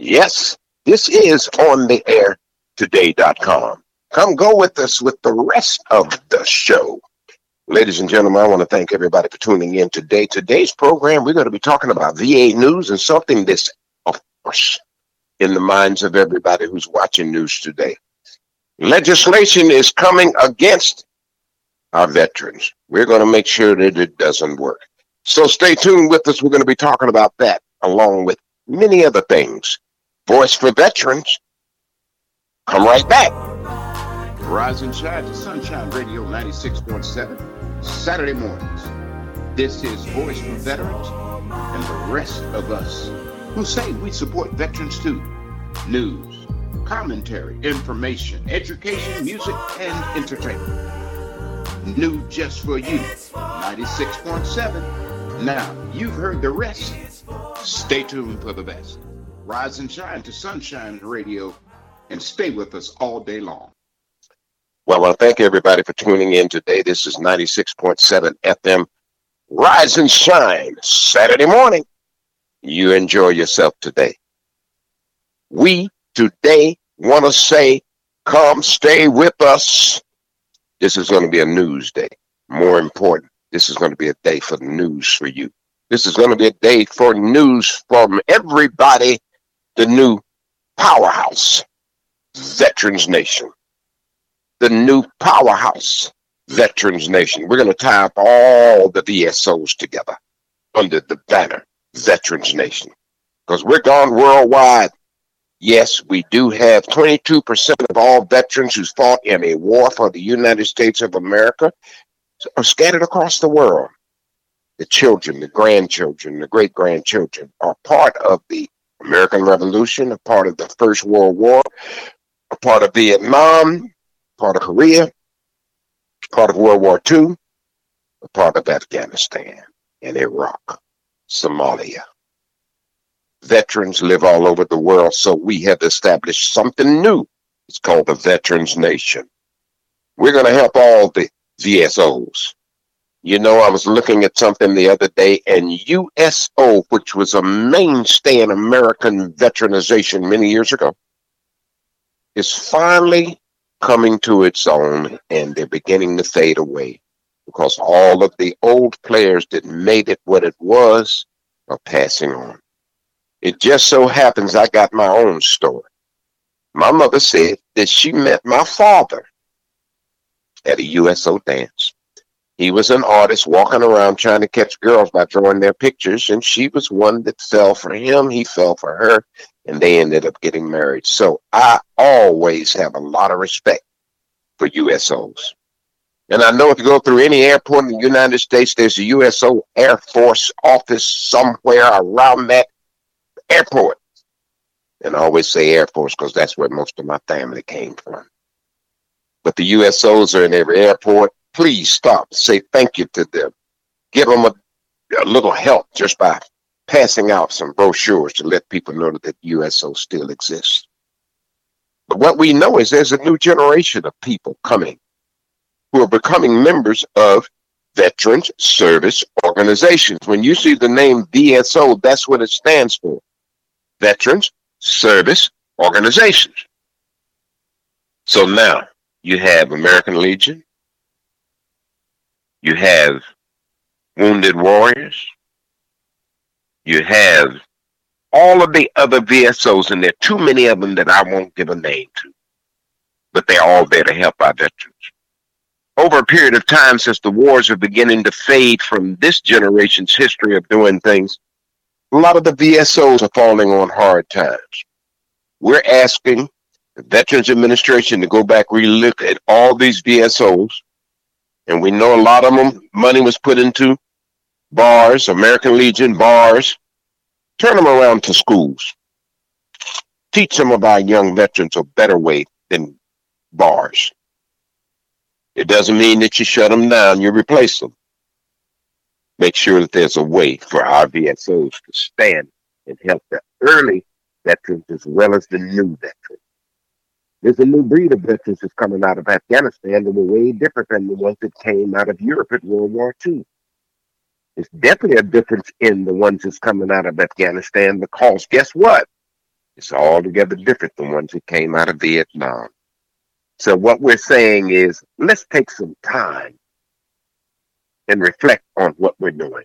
Yes, this is on the air today.com. Come go with us with the rest of the show. Ladies and gentlemen, I want to thank everybody for tuning in today. Today's program, we're going to be talking about VA news and something that's, of course, in the minds of everybody who's watching news today. Legislation is coming against our veterans. We're going to make sure that it doesn't work. So stay tuned with us. We're going to be talking about that along with many other things. Voice for Veterans. Come right back. Rise and shine to Sunshine Radio 96.7 Saturday mornings. This is Voice for Veterans and the rest of us who say we support veterans too. News, commentary, information, education, music, and entertainment. New just for you, 96.7. Now, you've heard the rest. Stay tuned for the best. Rise and shine to Sunshine Radio and stay with us all day long. Well, I want to thank everybody for tuning in today. This is 96.7 FM. Rise and shine Saturday morning. You enjoy yourself today. We today want to say, come stay with us. This is going to be a news day. More important, this is going to be a day for news for you. This is going to be a day for news from everybody. The new powerhouse, Veterans Nation. The new powerhouse, Veterans Nation. We're going to tie up all the VSOs together under the banner, Veterans Nation. Because we're gone worldwide. Yes, we do have 22% of all veterans who fought in a war for the United States of America are scattered across the world. The children, the grandchildren, the great-grandchildren are part of the American Revolution, a part of the First World War, a part of Vietnam, part of Korea, part of World War II, a part of Afghanistan and Iraq, Somalia. Veterans live all over the world, so we have established something new. It's called the Veterans Nation. We're going to help all the VSOs. You know, I was looking at something the other day, and USO, which was a mainstay in American veteranization many years ago, is finally coming to its own, and they're beginning to fade away because all of the old players that made it what it was are passing on. It just so happens I got my own story. My mother said that she met my father at a USO dance. He was an artist walking around trying to catch girls by drawing their pictures, and she was one that fell for him. He fell for her, and they ended up getting married. So I always have a lot of respect for USOs. And I know if you go through any airport in the United States, there's a USO Air Force office somewhere around that airport. And I always say Air Force because that's where most of my family came from. But the USOs are in every airport. Please stop. Say thank you to them. Give them a little help just by passing out some brochures to let people know that USO still exists. But what we know is there's a new generation of people coming who are becoming members of Veterans Service Organizations. When you see the name VSO, that's what it stands for. Veterans Service Organizations. So now you have American Legion. You have Wounded Warriors. You have all of the other VSOs, and there are too many of them that I won't give a name to. But they're all there to help our veterans. Over a period of time, since the wars are beginning to fade from this generation's history of doing things, a lot of the VSOs are falling on hard times. We're asking the Veterans Administration to go back, relook at all these VSOs, and we know a lot of them, money was put into bars, American Legion bars. Turn them around to schools. Teach some of our young veterans a better way than bars. It doesn't mean that you shut them down, you replace them. Make sure that there's a way for our VSOs to stand and help the early veterans as well as the new veterans. There's a new breed of veterans that's coming out of Afghanistan that were way different than the ones that came out of Europe at World War II. There's definitely a difference in the ones that's coming out of Afghanistan because guess what? It's altogether different than ones who came out of Vietnam. So what we're saying is, let's take some time and reflect on what we're doing.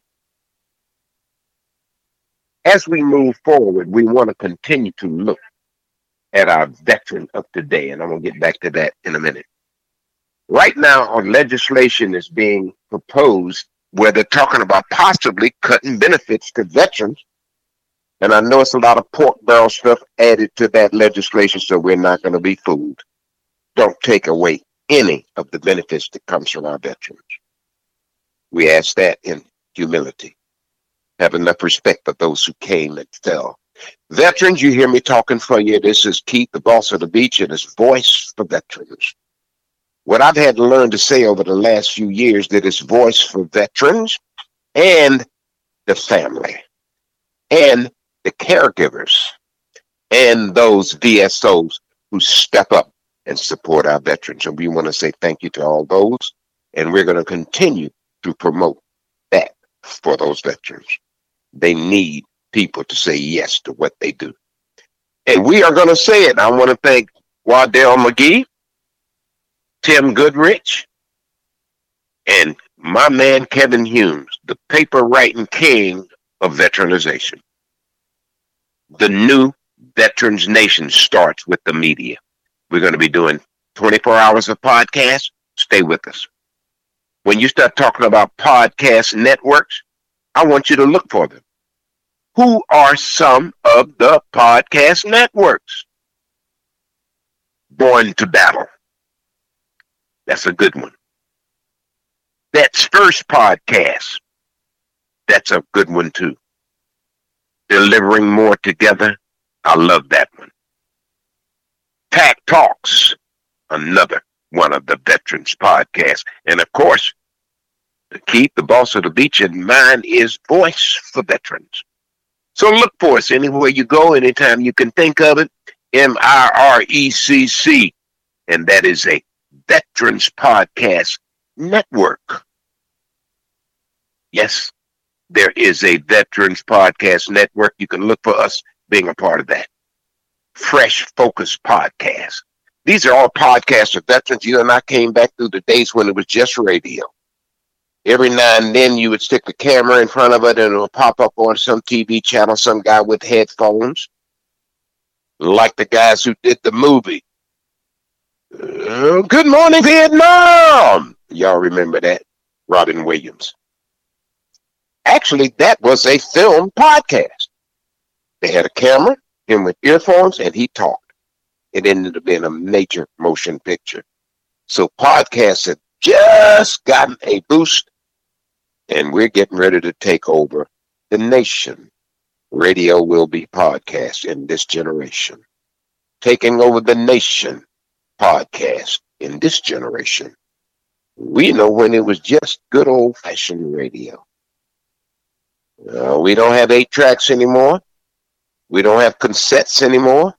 As we move forward, we want to continue to look at our veteran of today, and I'm going to get back to that in a minute. Right now, our legislation is being proposed where they're talking about possibly cutting benefits to veterans. And I know it's a lot of pork barrel stuff added to that legislation, so we're not going to be fooled. Don't take away any of the benefits that comes from our veterans. We ask that in humility. Have enough respect for those who came and fell. Veterans, you hear me talking for you. This is Keith, the boss of the beach, and it's Voice for Veterans. What I've had to learn to say over the last few years, that it's voice for veterans and the family and the caregivers and those VSOs who step up and support our veterans. And we want to say thank you to all those, and we're going to continue to promote that for those veterans. They need people to say yes to what they do. And we are going to say it. I want to thank Waddell McGee, Tim Goodrich, and my man Kevin Humes, the paper writing king of veteranization. The new Veterans Nation starts with the media. We're going to be doing 24 hours of podcasts. Stay with us. When you start talking about podcast networks, I want you to look for them. Who are some of the podcast networks? Born to Battle. That's a good one. That's First Podcast. That's a good one too. Delivering More Together. I love that one. Pack Talks. Another one of the Veterans podcasts. And of course, to keep the boss of the beach in mind is Voice for Veterans. So look for us anywhere you go, anytime you can think of it. MIRECC. And that is a Veterans Podcast Network. Yes, there is a Veterans Podcast Network. You can look for us being a part of that. Fresh Focus Podcast. These are all podcasts of veterans. You and I came back through the days when it was just radio. Every now and then you would stick the camera in front of it and it would pop up on some TV channel, some guy with headphones, like the guys who did the movie. Good Morning Vietnam. Y'all remember that? Robin Williams. Actually, that was a film podcast. They had a camera, him with earphones, and he talked. It ended up being a major motion picture. So podcasts have just gotten a boost, and we're getting ready to take over the nation. Radio will be podcast in this generation. Taking over the nation. Podcast in this generation. We know when it was just good old-fashioned radio. We don't have 8 tracks anymore. We don't have cassettes anymore.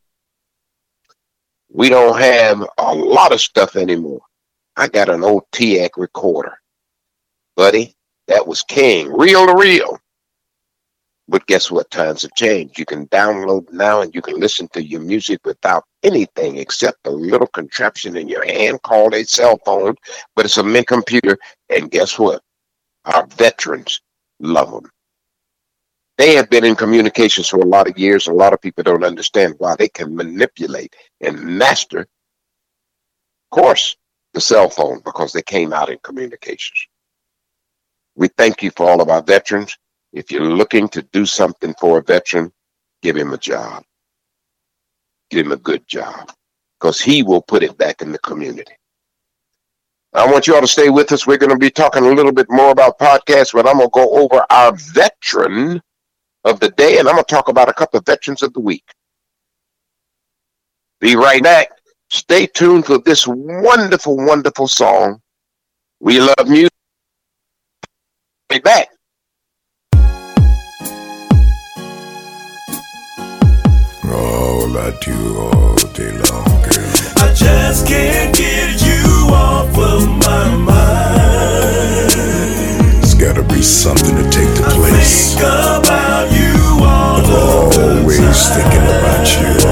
We don't have a lot of stuff anymore. I got an old TAC recorder. Buddy, that was king. Reel to reel. But guess what? Times have changed. You can download now and you can listen to your music without anything except a little contraption in your hand called a cell phone. But it's a mint computer. And guess what? Our veterans love them. They have been in communications for a lot of years. A lot of people don't understand why they can manipulate and master, of course, the cell phone because they came out in communications. We thank you for all of our veterans. If you're looking to do something for a veteran, give him a job. Give him a good job because he will put it back in the community. I want you all to stay with us. We're going to be talking a little bit more about podcasts, but I'm going to go over our veteran of the day, and I'm going to talk about a couple of veterans of the week. Be right back. Stay tuned for this wonderful, wonderful song. We love music. Be back. All I do all day long, girl. I just can't get you off of my mind. It's gotta be something to take the place. I think about you all I'm always thinking about you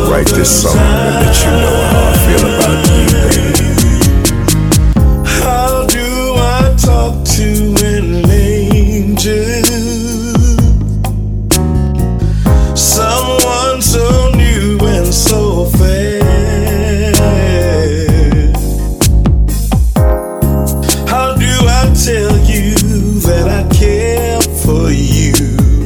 write this song and let you know how I feel about you, baby. How do I talk to an angel? Someone so new and so fair. How do I tell you that I care for you?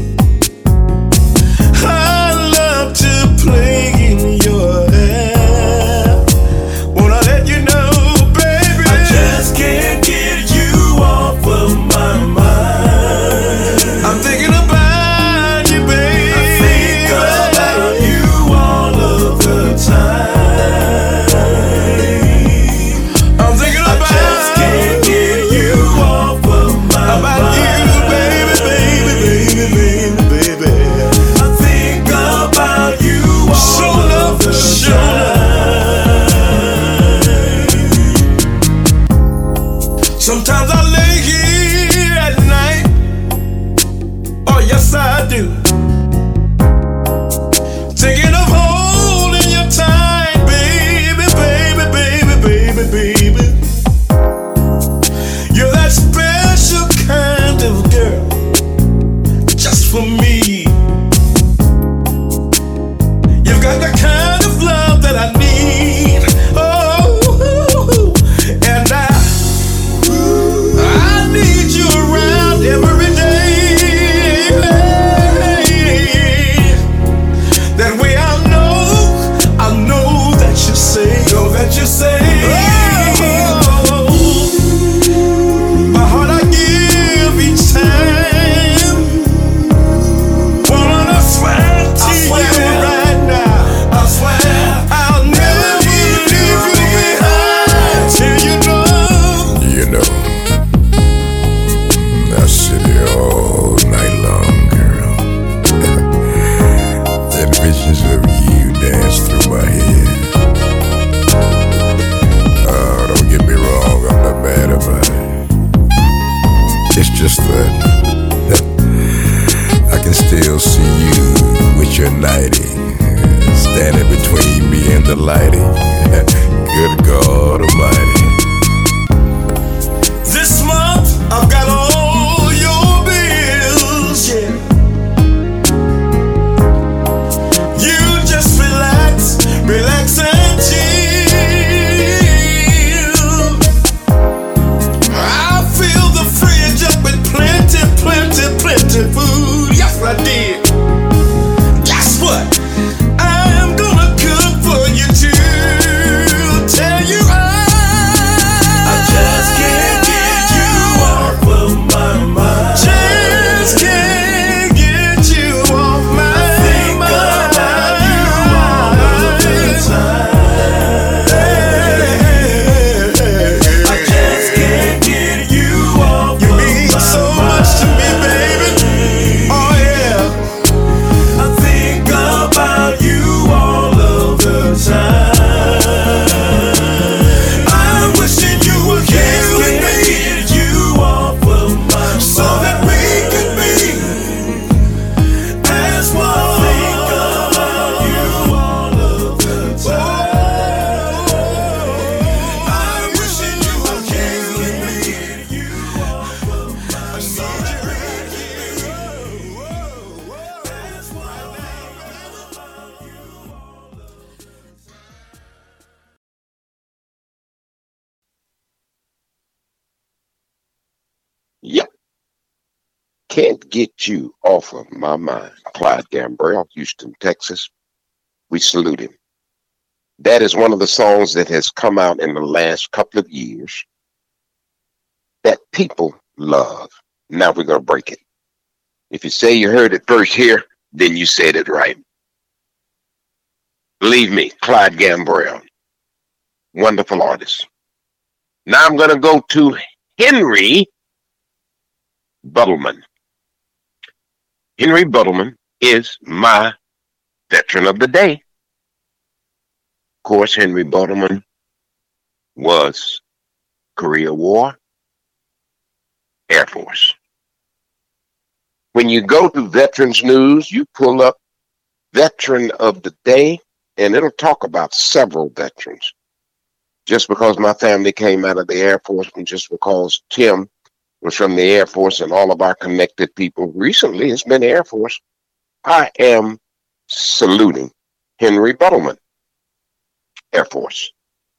I love to play in your hair. Wanna let you know, baby, I just can't get you off of my mind. I'm thinking about you, baby. I think about you all of the time. I'm thinking about I just can't get you off of my mind. You, baby, baby, baby, baby, baby. I think about you all of the time. Sometimes I lay here at night. Oh, yes, I do. Thinking of holding you tight, baby, baby, baby, baby, baby. You're that special kind of girl, just for me. You've got the kind of love that I need. Oh, and I need you around every day. That way I know that you say, oh, my heart I give each time. Wanna swear to you right now. I swear I'll never leave you behind till you know. You know, I sit here all night long, girl. And visions of you dance through my head. Oh, don't get me wrong, I'm not mad about it. It's just that I can still see you with your nightie standing between me and the lighting. Good God Almighty. This month I've got all your bills, yeah. You just relax, relax and chill. I fill the fridge up with plenty, plenty, plenty food. Yes, I did. Guess what? I'm gonna cook for you too. Tell you I just can't get you off of my mind. Just can't get you off my mind. About you all of the time. I just can't get you off you of mean my so mind. Much to me, baby. Oh yeah. I think about you all of the time. I'm wishing you were here with me. Get you off of my mind. So that we could be as one. Think about you all of the time. I'm wishing you were here with me. Get you off of my mind. So that we could be as one. Yep. Can't get you off of my mind. Clyde Gambrell, Houston, Texas. We salute him. That is one of the songs that has come out in the last couple of years that people love. Now we're going to break it. If you say you heard it first here, then you said it right. Believe me, Clyde Gambrell, wonderful artist. Now I'm going to go to Henry Buttleman. Henry Buttleman is my veteran of the day. Of course, Henry Buttleman was Korea War, Air Force. When you go to Veterans News, you pull up Veteran of the Day, and it'll talk about several veterans. Just because my family came out of the Air Force, and just because Tim was from the Air Force, and all of our connected people recently has been Air Force, I am saluting Henry Buttleman, Air Force.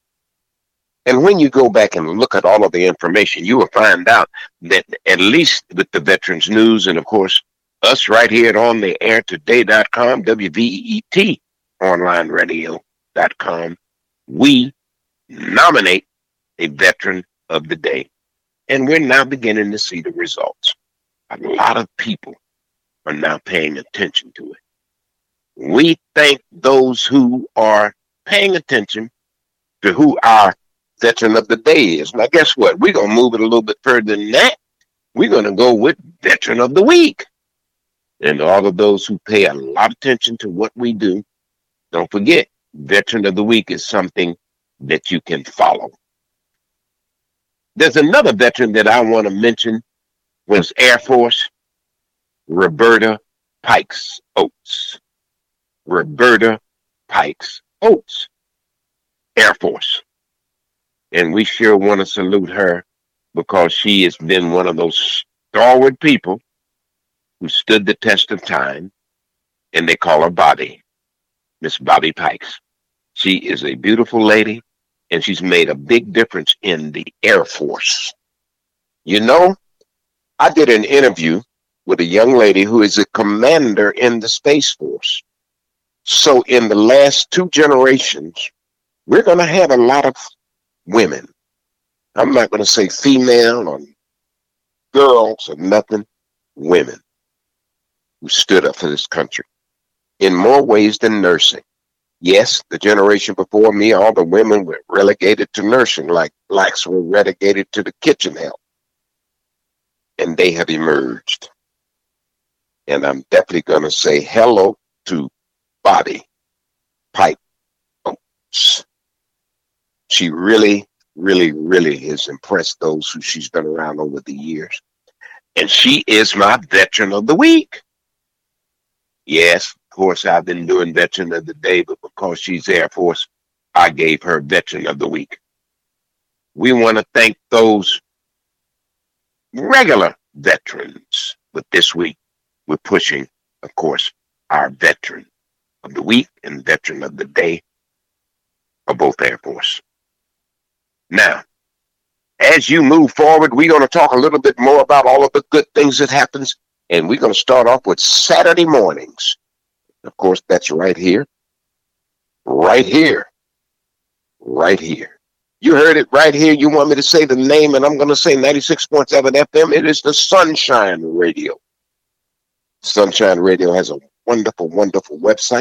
And when you go back and look at all of the information, you will find out that at least with the Veterans News, and of course, us right here at ontheairtoday.com, WVET online radio.com, we nominate a Veteran of the Day. And we're now beginning to see the results. A lot of people are now paying attention to it. We thank those who are paying attention to who our Veteran of the Day is. Now, guess what? We're going to move it a little bit further than that. We're going to go with Veteran of the Week. And all of those who pay a lot of attention to what we do, don't forget, Veteran of the Week is something that you can follow. There's another veteran that I want to mention, was Air Force, Roberta Pikes Oates. Roberta Pikes Oates, Air Force. And we sure want to salute her because she has been one of those stalwart people who stood the test of time, and they call her Bobby, Miss Bobby Pikes. She is a beautiful lady, and she's made a big difference in the Air Force. You know, I did an interview with a young lady who is a commander in the Space Force. So in the last 2 generations, we're going to have a lot of women. I'm not going to say female or girls or nothing, women who stood up for this country in more ways than nursing. Yes, the generation before me, all the women were relegated to nursing like blacks were relegated to the kitchen help. And they have emerged. And I'm definitely going to say hello to Bobby Pikes Oates. She really, really, really has impressed those who she's been around over the years. And she is my Veteran of the Week. Yes, of course, I've been doing Veteran of the Day, but because she's Air Force, I gave her Veteran of the Week. We want to thank those regular veterans, but this week we're pushing, of course, our Veteran of the Week and Veteran of the Day of both Air Force. Now, as you move forward, we're going to talk a little bit more about all of the good things that happens. And we're going to start off with Saturday mornings. Of course, that's right here. Right here. Right here. You heard it right here. You want me to say the name, and I'm going to say 96.7 FM. It is the Sunshine Radio. Sunshine Radio has a wonderful, wonderful website.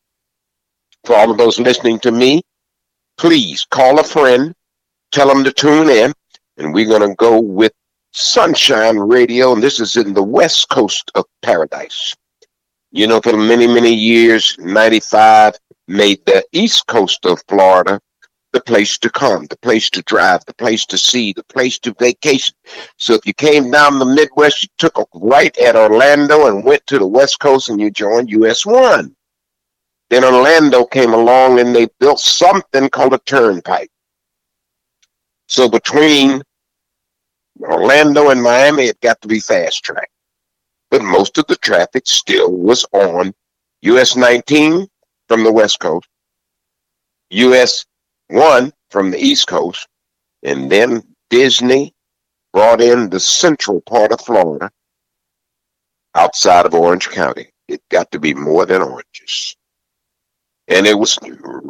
For all of those listening to me, please call a friend, tell them to tune in, and we're going to go with Sunshine Radio, and this is in the west coast of paradise. You know, for many, many years, 95 made the east coast of Florida the place to come, the place to drive, the place to see, the place to vacation. So if you came down the Midwest, you took a right at Orlando and went to the west coast and you joined US 1. Then Orlando came along and they built something called a turnpike. So between Orlando and Miami, it got to be fast track. But most of the traffic still was on US 19 from the west coast, US 1 from the east coast, and then Disney brought in the central part of Florida outside of Orange County. It got to be more than oranges. And it was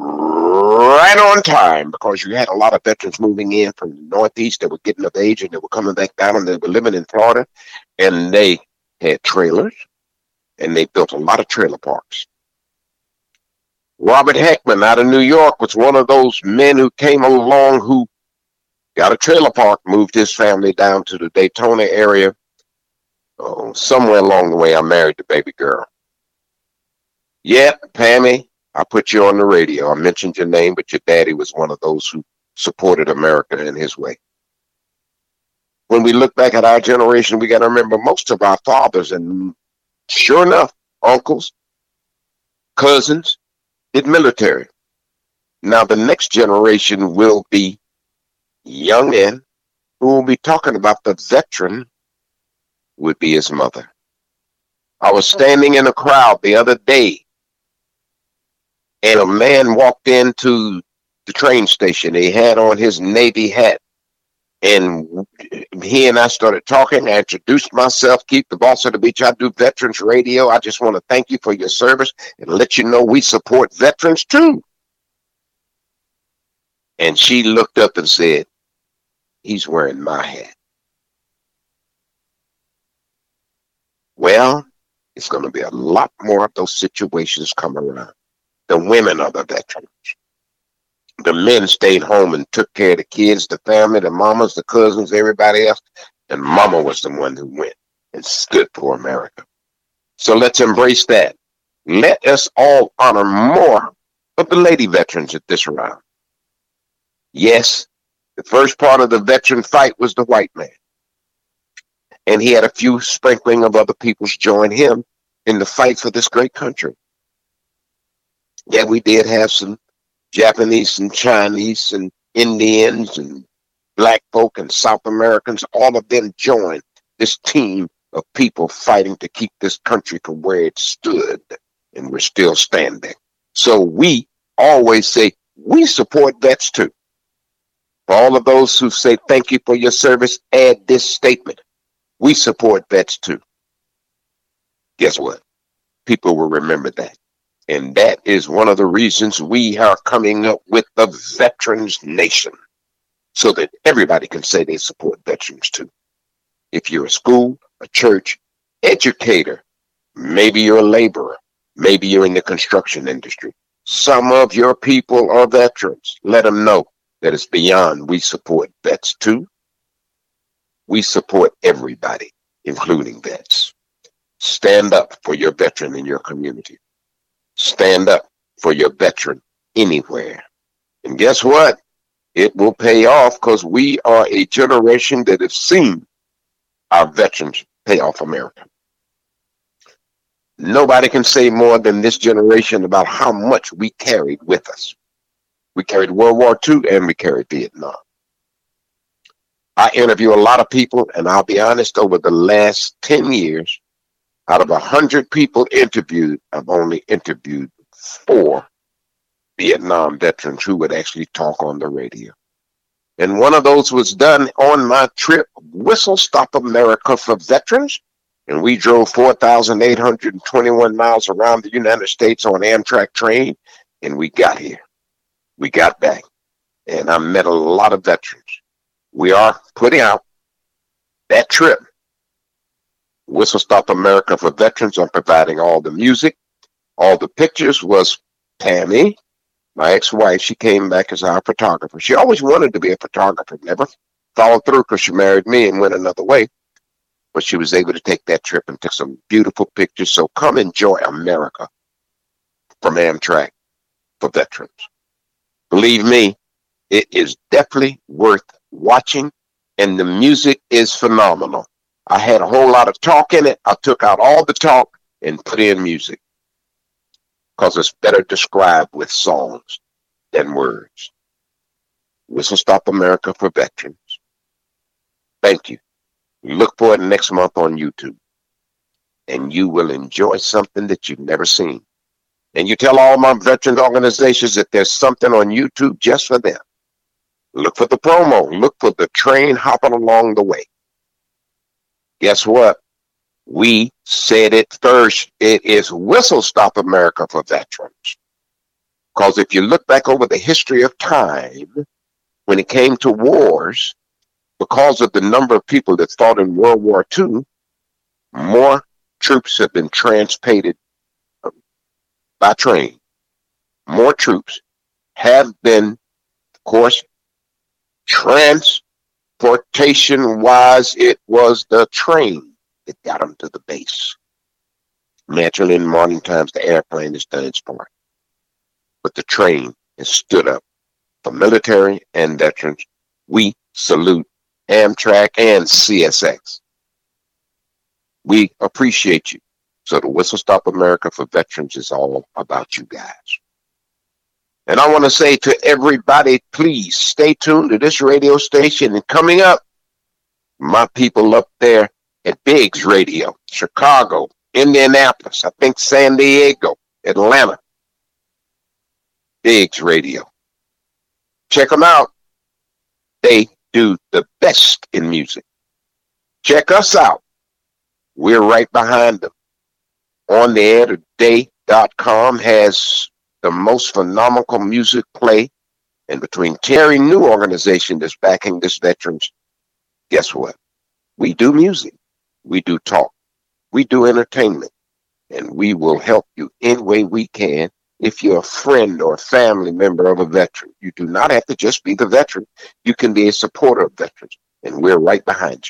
right on time because you had a lot of veterans moving in from the Northeast that were getting of age and they were coming back down and they were living in Florida, and they had trailers and they built a lot of trailer parks. Robert Heckman out of New York was one of those men who came along who got a trailer park, moved his family down to the Daytona area. Somewhere along the way, I married the baby girl. Yeah, Pammy, I put you on the radio. I mentioned your name, but your daddy was one of those who supported America in his way. When we look back at our generation, we got to remember most of our fathers, and sure enough, uncles, cousins, did military. Now, the next generation will be young men who will be talking about the veteran would be his mother. I was standing in a crowd the other day, and a man walked into the train station. He had on his Navy hat, and he and I started talking. I introduced myself, Keith, the boss of the beach. I do Veterans Radio. I just want to thank you for your service and let you know we support veterans too. And she looked up and said, he's wearing my hat. Well, it's going to be a lot more of those situations come around. The women are the veterans. The men stayed home and took care of the kids, the family, the mamas, the cousins, everybody else. And mama was the one who went and stood for America. So let's embrace that. Let us all honor more of the lady veterans at this round. Yes, the first part of the veteran fight was the white man. And he had a few sprinkling of other peoples join him in the fight for this great country. Yeah, we did have some Japanese and Chinese and Indians and black folk and South Americans. All of them joined this team of people fighting to keep this country from where it stood. And we're still standing. So we always say we support vets too. For all of those who say thank you for your service, add this statement. We support vets too. Guess what? People will remember that. And that is one of the reasons we are coming up with the Veterans Nation, so that everybody can say they support veterans too. If you're a school, a church, educator, maybe you're a laborer, maybe you're in the construction industry, some of your people are veterans. Let them know that it's beyond we support vets too. We support everybody, including vets. Stand up for your veteran in your community. Stand up for your veteran anywhere. And guess what? It will pay off, because we are a generation that have seen our veterans pay off America. Nobody can say more than this generation about how much we carried with us. We carried World War II and we carried Vietnam. I interview a lot of people, and I'll be honest, over the last 10 years, out of 100 people interviewed, I've only interviewed 4 Vietnam veterans who would actually talk on the radio. And one of those was done on my trip, Whistle Stop America for Veterans. And we drove 4,821 miles around the United States on Amtrak train. And we got here. We got back. And I met a lot of veterans. We are putting out that trip, Whistle Stop America for Veterans. I'm providing all the music. All the pictures was Tammy, my ex-wife. She came back as our photographer. She always wanted to be a photographer, never followed through because she married me and went another way. But she was able to take that trip and took some beautiful pictures. So come enjoy America from Amtrak for Veterans. Believe me, it is definitely worth watching, and the music is phenomenal. I had a whole lot of talk in it. I took out all the talk and put in music, because it's better described with songs than words. Whistle Stop America for Veterans. Thank you. Look for it next month on YouTube, and you will enjoy something that you've never seen. And you tell all my veterans organizations that there's something on YouTube just for them. Look for the promo. Look for the train hopping along the way. Guess what? We said it first. It is Whistle Stop America for Veterans. Because if you look back over the history of time, when it came to wars, because of the number of people that fought in World War II, more troops have been transported by train. More troops have been, of course, transportation-wise, it was the train that got them to the base. Naturally, in morning times, the airplane has done its part. But the train has stood up for military and veterans. We salute Amtrak and CSX. We appreciate you. So the Whistle Stop America for Veterans is all about you guys. And I want to say to everybody, please stay tuned to this radio station. And coming up, my people up there at Biggs Radio, Chicago, Indianapolis, I think San Diego, Atlanta, Biggs Radio. Check them out. They do the best in music. Check us out. We're right behind them. On the Air Today.com has the most phenomenal music play. And between Terry New organization that's backing this veterans, guess what? We do music. We do talk. We do entertainment. And we will help you any way we can. If you're a friend or a family member of a veteran, you do not have to just be the veteran. You can be a supporter of veterans. And we're right behind you.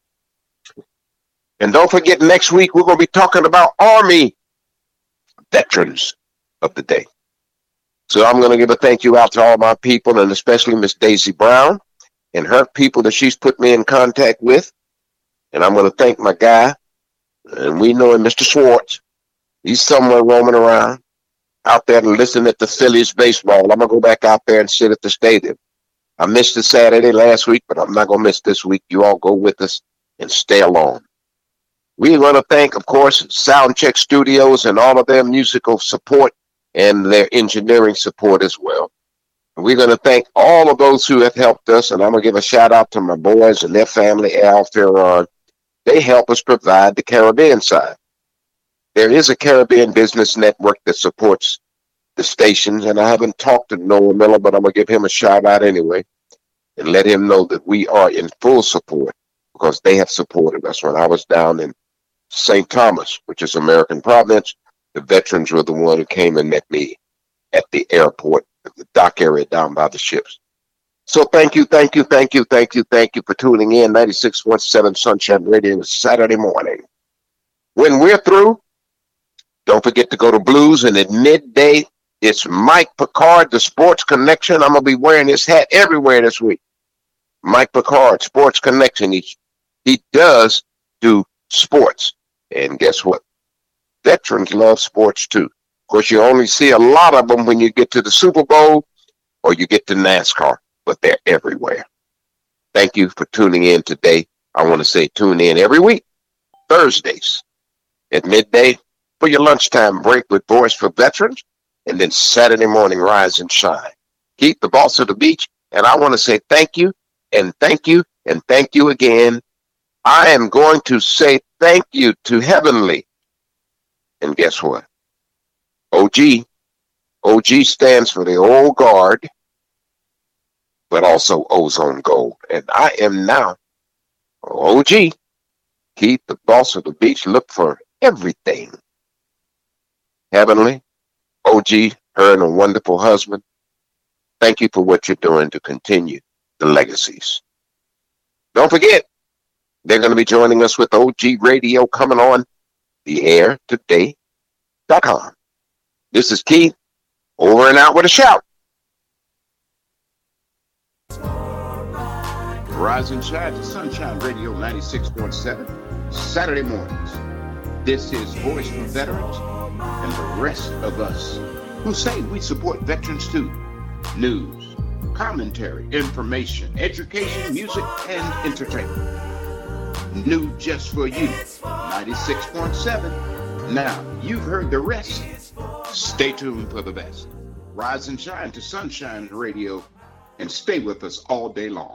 And don't forget, next week, we're going to be talking about Army Veterans of the Day. So I'm going to give a thank you out to all my people, and especially Miss Daisy Brown and her people that she's put me in contact with. And I'm going to thank my guy, and we know him, Mr. Schwartz. He's somewhere roaming around out there and listening to Phillies baseball. I'm going to go back out there and sit at the stadium. I missed the Saturday last week, but I'm not going to miss this week. You all go with us and stay along. We want to thank, of course, Soundcheck Studios and all of their musical support and their engineering support as well. We're going to thank all of those who have helped us, and I'm going to give a shout out to my boys and their family, Al Ferron. They help us provide the Caribbean side. There is a Caribbean business network that supports the stations, and I haven't talked to Noah Miller, but I'm going to give him a shout out anyway and let him know that we are in full support because they have supported us. When I was down in St. Thomas, which is American Province, the veterans were the one who came and met me at the airport, the dock area down by the ships. So thank you for tuning in. 96.7 Sunshine Radio Saturday morning. When we're through, don't forget to go to Blues, and at midday, it's Mike Picard, the Sports Connection. I'm going to be wearing his hat everywhere this week. Mike Picard, Sports Connection. He does do sports. And guess what? Veterans love sports too. Of course, you only see a lot of them when you get to the Super Bowl or you get to NASCAR, but they're everywhere. Thank you for tuning in today. I want to say tune in every week, Thursdays at midday for your lunchtime break with Voice for Veterans, and then Saturday morning, Rise and Shine. Keep the boss of the beach, and I want to say thank you, and thank you, and thank you again. I am going to say thank you to Heavenly. And guess what? OG. OG stands for the old guard, but also ozone gold. And I am now OG. Keep the boss of the beach. Look for everything. Heavenly, OG, her and a wonderful husband. Thank you for what you're doing to continue the legacies. Don't forget, they're going to be joining us with OG Radio coming on the Air Today.com. This is Keith, over and out with a shout. Rise and Shine to Sunshine Radio 96.7, Saturday mornings. This is Voice for Veterans and the rest of us who say we support veterans too. News, commentary, information, education, music, and entertainment. New just for you, 96.7. Now, you've heard the rest. Stay tuned for the best. Rise and shine to Sunshine Radio and stay with us all day long.